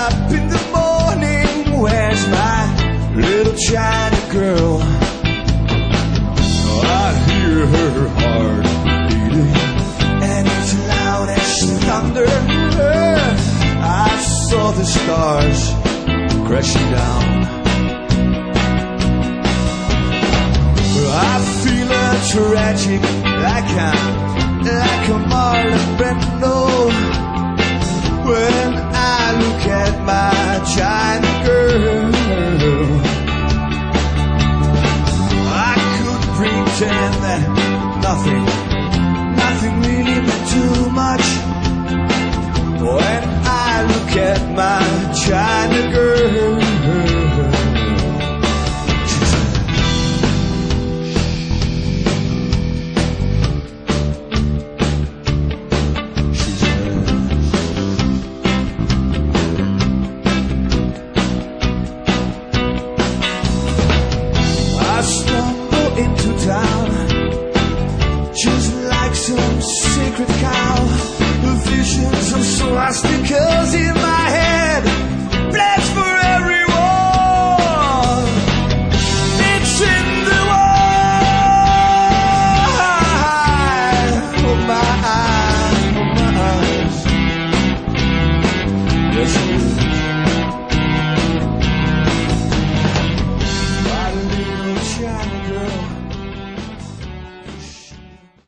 up in the morning, where's my little China girl? I hear her heart beating, and it's loud as thunder. I saw the stars crashing down. I feel a tragic, like a Marlon Brando, when I look at my China girl. I could pretend that nothing really meant too much when I look at my